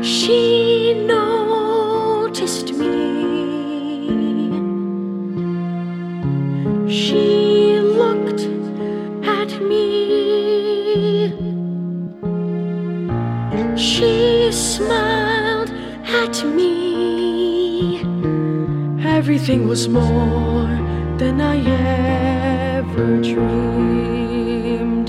She noticed me. She looked at me. She smiled at me. Everything was more than I ever dreamed.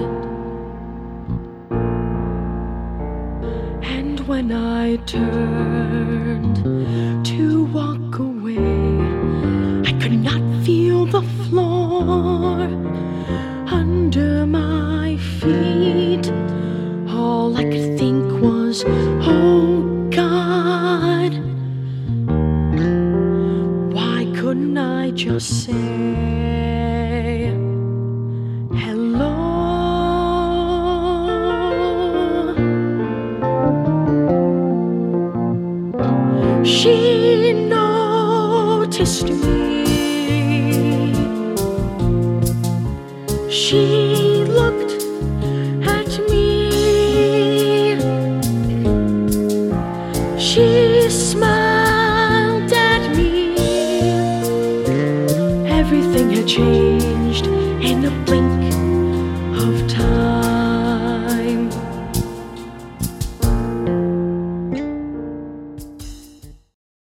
And when I turned to walk away, I could not feel the floor under my feet. All I could think was, oh God, why couldn't I just say hello? She noticed me. She looked at me. She